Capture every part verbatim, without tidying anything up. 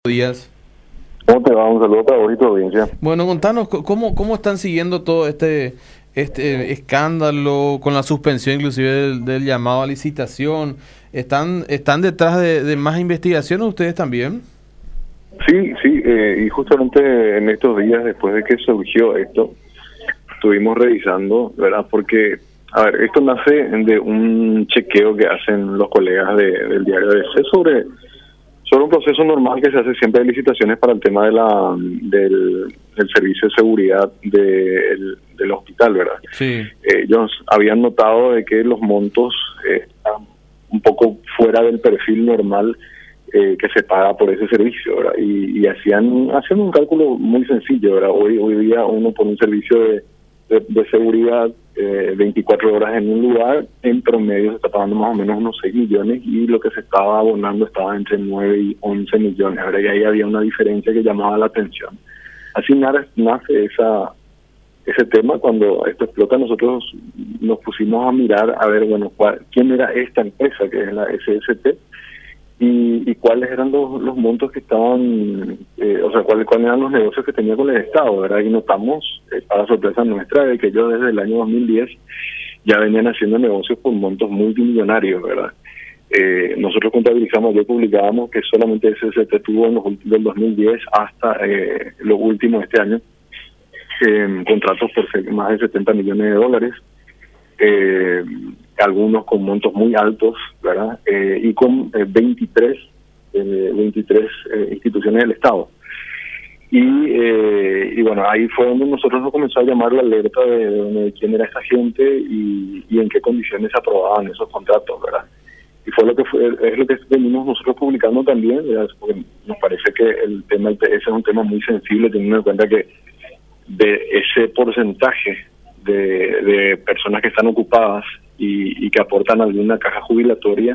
Días. ¿Cómo te va? Un saludo para vos y tu audiencia. Bueno, contanos c- cómo, cómo están siguiendo todo este, este escándalo con la suspensión inclusive del, del llamado a licitación. ¿Están, están detrás de, de más investigaciones ustedes también? Sí, sí, eh, y justamente en estos días, después de que surgió esto, estuvimos revisando, ¿verdad? Porque, a ver, esto nace de un chequeo que hacen los colegas de, del diario A B C sobre, sobre un proceso normal que se hace siempre de licitaciones para el tema de la del, del servicio de seguridad del, del hospital, ¿verdad? Sí. Ellos habían notado de que los montos eh, están un poco fuera del perfil normal eh, que se paga por ese servicio, ¿verdad? Y, y hacían hacían un cálculo muy sencillo, ¿verdad? Hoy hoy día uno por un servicio de, de, de seguridad eh, veinticuatro horas en un lugar, en promedio se está pagando más o menos unos seis millones y lo que se estaba abonando estaba entre nueve y once millones, ¿verdad? Y ahí había una diferencia que llamaba la atención. Así nace esa ese tema. Cuando esto explota, nosotros nos pusimos a mirar a ver, bueno, cuál, quién era esta empresa que es la S S T y, y cuáles eran los, los montos que estaban, eh, o sea, cuáles, cuáles eran los negocios que tenía con el Estado, ¿verdad? Y notamos, eh, para sorpresa nuestra, de que ellos desde el año dos mil diez ya venían haciendo negocios por montos multimillonarios, ¿verdad? Eh, nosotros contabilizamos, yo publicábamos que solamente S S T tuvo en los últimos del dos mil diez hasta eh, lo último de este año, en contratos por más de setenta millones de dólares, eh, algunos con montos muy altos, ¿verdad? Eh, y con eh, veintitrés, eh, veintitrés eh, instituciones del Estado. Y, eh, y bueno, ahí fue donde nosotros nos comenzó a llamar la alerta de, de, de quién era esa gente y, y en qué condiciones se aprobaban esos contratos, ¿verdad? Y fue lo que fue, es lo que venimos nosotros publicando también, ¿verdad? Porque nos parece que el tema del P S es un tema muy sensible, teniendo en cuenta que de ese porcentaje de, de personas que están ocupadas y, y que aportan alguna caja jubilatoria,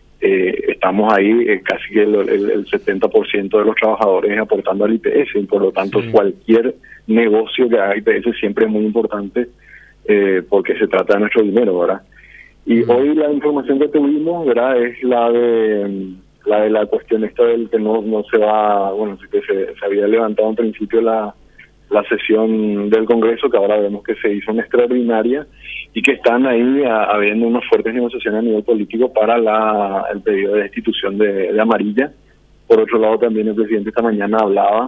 eh, estamos ahí eh, casi que el, el, el setenta por ciento de los trabajadores aportando al I P S, y por lo tanto sí, cualquier negocio que haga I P S siempre es muy importante eh, porque se trata de nuestro dinero, ¿verdad? Y uh-huh. Hoy la información que tuvimos, ¿verdad?, es la de la de la cuestión esta del que no no se va, bueno, sí que se, se había levantado en principio la la sesión del Congreso, que ahora vemos que se hizo una extraordinaria y que están ahí a, habiendo unas fuertes negociaciones a nivel político para la el pedido de destitución de, de Amarilla. Por otro lado, también el presidente esta mañana hablaba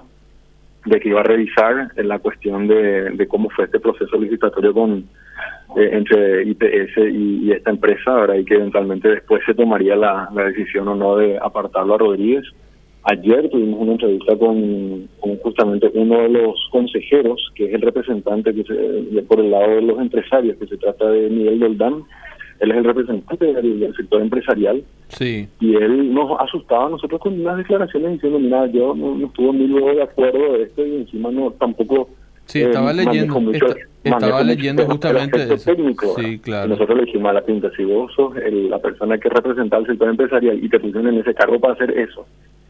de que iba a revisar en la cuestión de, de cómo fue este proceso licitatorio con eh, entre I P S y, y esta empresa, ¿verdad? Y que eventualmente después se tomaría la, la decisión o no de apartarlo a Rodríguez. Ayer tuvimos una entrevista con, con justamente uno de los consejeros, que es el representante que se, de, por el lado de los empresarios, que se trata de Miguel Doldán. Él es el representante del, del sector empresarial. Sí. Y él nos asustaba a nosotros con unas declaraciones diciendo, mira, yo no, no estuve muy luego de acuerdo de esto y encima no tampoco... Sí, estaba eh, leyendo, mucho, esta, estaba leyendo justamente eso. Técnico, sí, claro. Y nosotros le dijimos a la pinta, si vos sos el, la persona que representa al sector empresarial y te pusieron en ese cargo para hacer eso,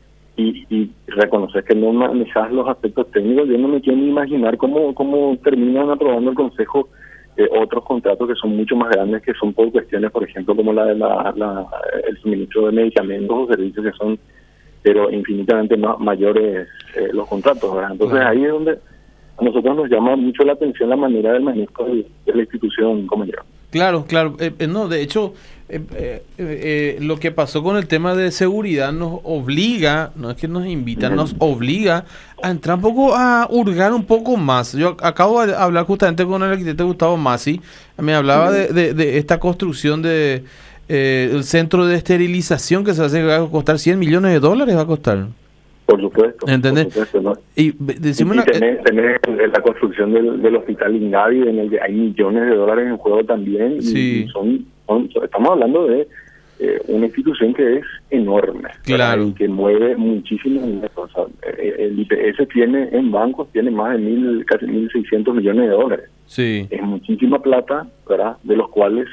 Y, y reconocer que no manejas los aspectos técnicos, yo no me quiero ni imaginar cómo cómo terminan aprobando el Consejo eh, otros contratos que son mucho más grandes, que son por cuestiones, por ejemplo, como la de la, la el suministro de medicamentos o servicios que son, pero infinitamente más mayores eh, los contratos, ¿verdad? Entonces claro. Ahí es donde a nosotros nos llama mucho la atención la manera del manejo de, de la institución como yo. Claro, claro. Eh, eh, no, de hecho, eh, eh, eh, lo que pasó con el tema de seguridad nos obliga, no es que nos invita, nos obliga a entrar un poco, a hurgar un poco más. Yo acabo de hablar justamente con el arquitecto Gustavo Masi, me hablaba de, de, de esta construcción de eh, el centro de esterilización que se hace, va a costar cien millones de dólares, va a costar. Por supuesto. ¿Entendés? Por supuesto, ¿no? Y, decimos y, y una... tenés, tenés la construcción del, del hospital Ingavi, en el que hay millones de dólares en juego también. Sí. Y son, son, estamos hablando de eh, una institución que es enorme. Claro. Y que mueve muchísimos dinero. O sea, el I P S tiene en bancos, tiene más de mil, casi mil seiscientos millones de dólares. Sí. Es muchísima plata, ¿verdad? De los cuales...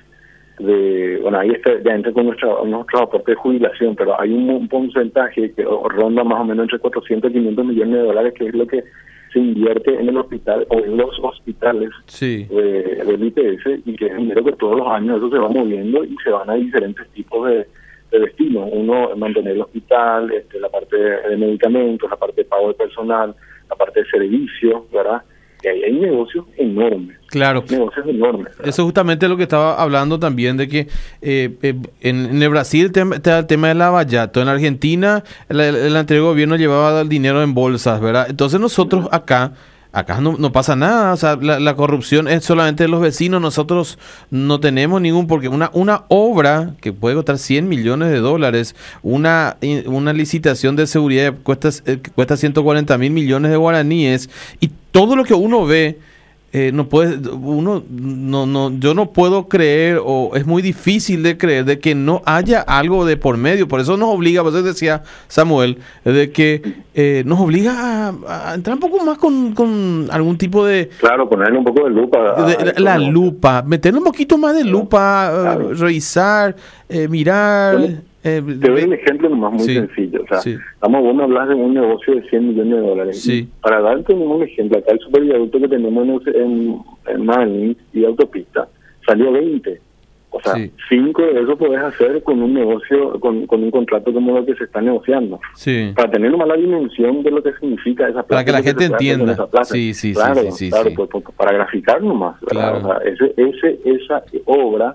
de bueno, ahí está, ya entra con nuestro, nuestro aporte de jubilación, pero hay un, un porcentaje que ronda más o menos entre cuatrocientos y quinientos millones de dólares, que es lo que se invierte en el hospital o en los hospitales sí. de, del I P S, y que es dinero que todos los años eso se va moviendo y se van a diferentes tipos de, de destino. Uno, mantener el hospital, este, la parte de medicamentos, la parte de pago de personal, la parte de servicios, ¿verdad? Y ahí hay negocios enormes. Claro. Negocios enormes. ¿verdad? Eso justamente lo que estaba hablando también, de que eh, eh, en, en el Brasil el tema, el tema del lavallato, en Argentina el, el anterior gobierno llevaba el dinero en bolsas, ¿verdad? Entonces nosotros acá, acá no, no pasa nada, o sea, la, la corrupción es solamente de los vecinos, nosotros no tenemos ningún, porque una, una obra que puede costar cien millones de dólares, una, una licitación de seguridad que cuesta, que cuesta ciento cuarenta mil millones de guaraníes, y todo lo que uno ve, eh, no puede, uno, no, no, yo no puedo creer, o es muy difícil de creer, de que no haya algo de por medio. Por eso nos obliga, por eso decía Samuel, de que eh, nos obliga a, a entrar un poco más con, con algún tipo de... Claro, ponerle un poco de lupa. A, de, la, la lupa, meterle un poquito más de lupa, claro. uh, revisar, eh, mirar... Bueno, Eh, te doy un ejemplo nomás muy sí, sencillo. O sea, sí. estamos bueno a hablar de un negocio de cien millones de dólares. Sí. Para darte un ejemplo, acá el superviaducto que tenemos en, en, en Manning y autopista salió veinte. O sea, sí. cinco de eso podés hacer con un negocio, con, con un contrato como lo que se está negociando. Sí. Para tener una mala dimensión de lo que significa esa plata. Para que la que gente entienda. Sí, sí, claro, sí, sí, claro, sí. pues, pues, para graficar nomás. Claro. O sea, ese, ese, esa obra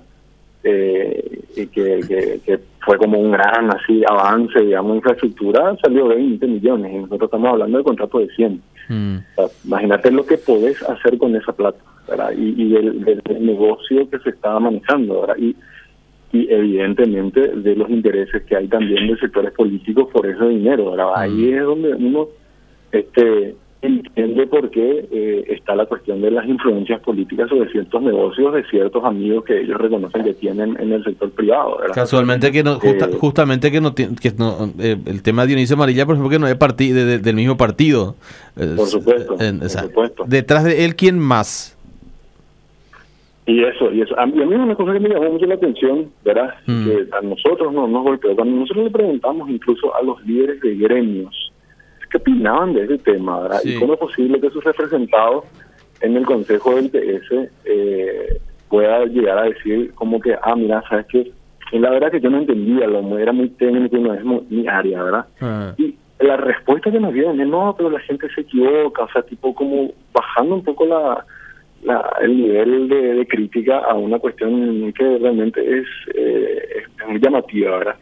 eh, y que, que, que fue como un gran así avance, digamos, en infraestructura, salió veinte millones y nosotros estamos hablando de contrato de cien. Mm. O sea, imagínate lo que podés hacer con esa plata, ¿verdad? Y, y del, del, del negocio que se estaba manejando, ¿verdad? Y, y evidentemente de los intereses que hay también de sectores políticos por ese dinero, ¿verdad? Mm. Ahí es donde uno este entiende por qué eh, está la cuestión de las influencias políticas sobre ciertos negocios de ciertos amigos que ellos reconocen que tienen en el sector privado, ¿verdad? Casualmente que no, justa, eh, justamente que no tiene, que no, eh, el tema de Dionisio Amarilla, por ejemplo, que no es parti de, de, del mismo partido. Por supuesto, eh, por o sea, supuesto. Detrás de él, ¿quién más? Y eso, y eso. A mí, a mí es una cosa que me llamó mucho la atención, ¿verdad? Mm. Que a nosotros no nos golpeó. Cuando nosotros le preguntamos incluso a los líderes de gremios qué opinaban de ese tema, ¿verdad? Sí. Y cómo es posible que sus representados en el Consejo del P S eh, pueda llegar a decir como que, ah, mira, ¿sabes qué? Y la verdad que yo no entendía, lo era muy técnico, no es muy, mi área, ¿verdad? Ah. Y la respuesta que nos dieron es, no, pero la gente se equivoca, o sea, tipo como bajando un poco la, la el nivel de, de crítica a una cuestión que realmente es, eh, es muy llamativa, ¿verdad?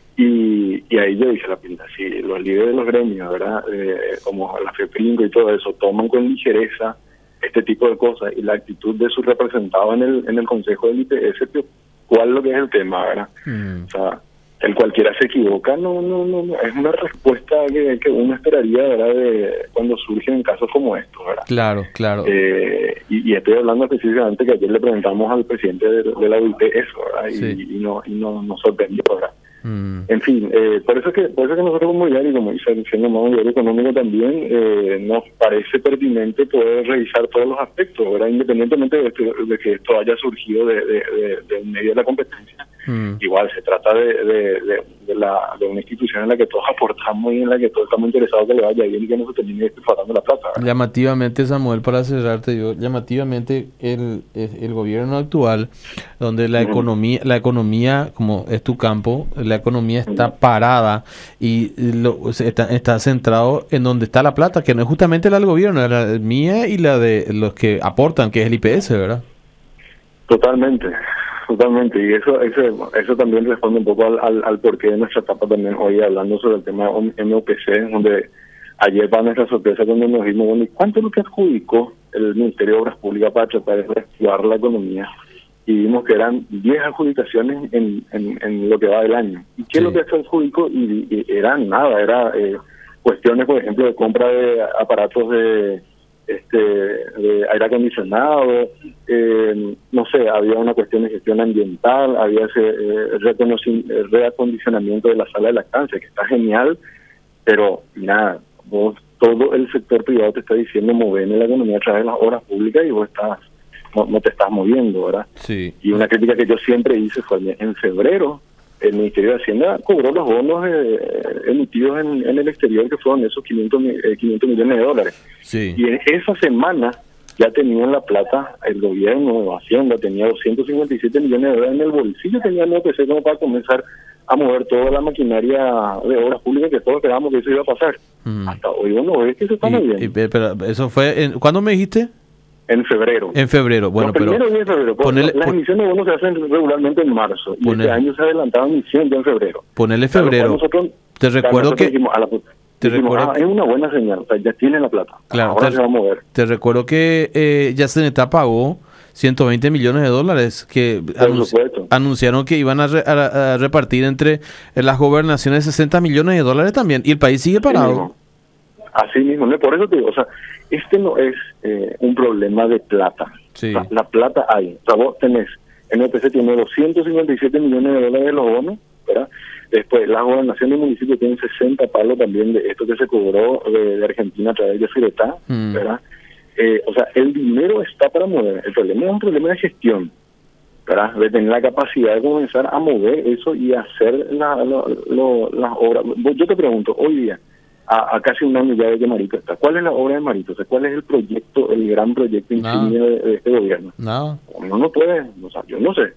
Y, y ahí yo dije la pinta, si los líderes de los gremios, ¿verdad? Eh, como la FEPRINCO y todo eso, toman con ligereza este tipo de cosas y la actitud de sus representados en el en el Consejo del I P S, ¿cuál es lo que es el tema, verdad? Mm. O sea, el cualquiera se equivoca, no, no, no, no, es una respuesta que, que uno esperaría, ¿verdad? De cuando surgen casos como estos, ¿verdad? Claro, claro. Eh, y, y estoy hablando específicamente que ayer le preguntamos al presidente de, de la U I P eso, ¿verdad? Y, sí. y no y no nos sorprendió, ¿verdad? Mm. En fin, eh, por eso que por eso que nosotros como diario, como dice siendo más un diario económico también, eh, nos parece pertinente poder revisar todos los aspectos, ¿verdad? Independientemente de, que, de que esto haya surgido de, de, de, de un medio de la competencia. Mm. Igual se trata de, de, de, de, la, de una institución en la que todos aportamos y en la que todos estamos interesados que le vaya bien y que no se termine despilfarrando la plata, ¿verdad? Llamativamente, Samuel, para cerrarte yo, llamativamente el, el gobierno actual, donde la mm. economía, la economía, como es tu campo, la economía está mm. parada y lo, está, está centrado en donde está la plata, que no es justamente la del gobierno, la mía y la de los que aportan, que es el I P S, ¿verdad? Totalmente. Totalmente, y eso eso, eso también responde un poco al, al, al porqué de nuestra etapa también hoy hablando sobre el tema de M O P C, donde ayer para nuestra sorpresa cuando nos dimos, bueno, ¿cuánto es lo que adjudicó el Ministerio de Obras Públicas para tratar de reactivar la economía? Y vimos que eran diez adjudicaciones en, en, en lo que va del año. ¿Y qué sí. es lo que se adjudicó? Y, y eran nada, era eh, cuestiones, por ejemplo, de compra de aparatos de... este de aire acondicionado, eh, no sé, había una cuestión de gestión ambiental, había ese eh, reacondicionamiento de la sala de lactancia, que está genial, pero nada, vos, todo el sector privado te está diciendo mover en la economía a través de las obras públicas y vos estás no, no te estás moviendo, ¿verdad? Sí. Y una crítica que yo siempre hice fue en febrero, el Ministerio de Hacienda cobró los bonos eh, emitidos en, en el exterior, que fueron esos quinientos, eh, quinientos millones de dólares. Sí. Y en esa semana ya tenían la plata, el gobierno de Hacienda tenía doscientos cincuenta y siete millones de dólares en el bolsillo, tenía el O P C como para comenzar a mover toda la maquinaria de obras públicas que todos esperábamos que eso iba a pasar. Mm. Hasta hoy uno ve que se está moviendo. Y, pero eso fue, en, ¿cuándo me dijiste? En febrero. En febrero, bueno, Los pero... primeros días de febrero. Ponele, las pon... emisiones de bonos se hacen regularmente en marzo. Ponele, y este año se adelantaban emisión ya en febrero. Ponele febrero. Nosotros, te recuerdo que... Dijimos, a la, te dijimos, recuerdo ah, que... es una buena señal, o sea, ya tienen la plata. Claro, ahora te, se va a mover. Te recuerdo que eh, Yaceneta pagó ciento veinte millones de dólares que anunci anunciaron que iban a, re a, a repartir entre las gobernaciones sesenta millones de dólares también, y el país sigue parado. Así mismo, ¿no? Por eso te digo, o sea, este no es eh, un problema de plata. Sí. O sea, la plata hay. O sea, vos tenés, N P C tiene doscientos cincuenta y siete millones de dólares de los bonos, ¿verdad? Después, la gobernación del municipio tiene sesenta palos también de esto que se cobró de, de Argentina a través de Firetá, mm. ¿verdad? Eh, o sea, el dinero está para mover. El problema es un problema de gestión, ¿verdad? De tener la capacidad de comenzar a mover eso y hacer la, la, la, las obras. Yo te pregunto, hoy día, a, a casi un año ya de que Marito está, ¿cuál es la obra de Marito? O sea, ¿cuál es el proyecto, el gran proyecto insignia no. de, de este gobierno? No. No, no puede, o sea, yo no sé.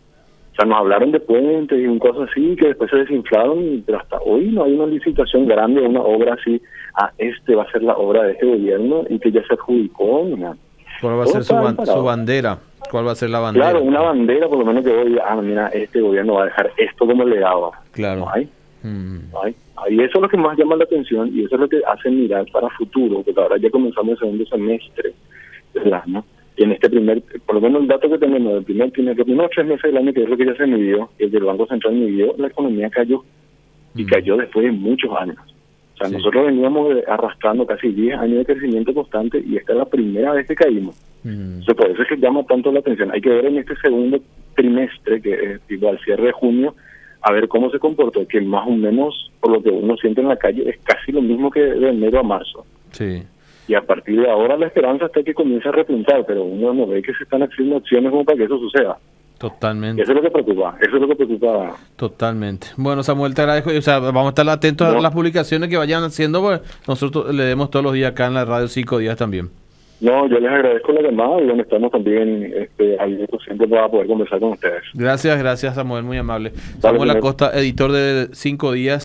O sea, nos hablaron de puentes y un cosas así que después se desinflaron, pero hasta hoy no hay una licitación grande de una obra así. Ah, este va a ser la obra de este gobierno y que ya se adjudicó. ¿No? ¿Cuál va a ser su, ban su bandera? ¿Cuál va a ser la bandera? Claro, una bandera por lo menos que hoy, ah, mira, este gobierno va a dejar esto como legado. Claro. No hay. Mm. No hay. Y eso es lo que más llama la atención y eso es lo que hace mirar para futuro, porque ahora ya comenzamos el segundo semestre del año. Y en este primer, por lo menos el dato que tenemos del primer, primer, los primeros tres meses del año, que es lo que ya se midió, el del Banco Central midió, la economía cayó. Y mm. cayó después de muchos años. O sea, sí. nosotros veníamos arrastrando casi diez años de crecimiento constante y esta es la primera vez que caímos. Mm. Entonces, por eso es que llama tanto la atención. Hay que ver en este segundo trimestre, que es igual cierre de junio, a ver cómo se comportó, que más o menos, por lo que uno siente en la calle, es casi lo mismo que de enero a marzo. Sí. Y a partir de ahora la esperanza está que comience a repuntar, pero uno no ve que se están haciendo acciones como para que eso suceda. Totalmente. Eso es lo que preocupa, eso es lo que preocupa. Totalmente. Bueno, Samuel, te agradezco. O sea, vamos a estar atentos no. a las publicaciones que vayan haciendo, pues nosotros leemos todos los días acá en la radio Cinco Días también. No, yo les agradezco la llamada y donde estamos también este, ahí siempre para poder conversar con ustedes. Gracias, gracias Samuel, muy amable. Samuel Acosta, editor de Cinco Días.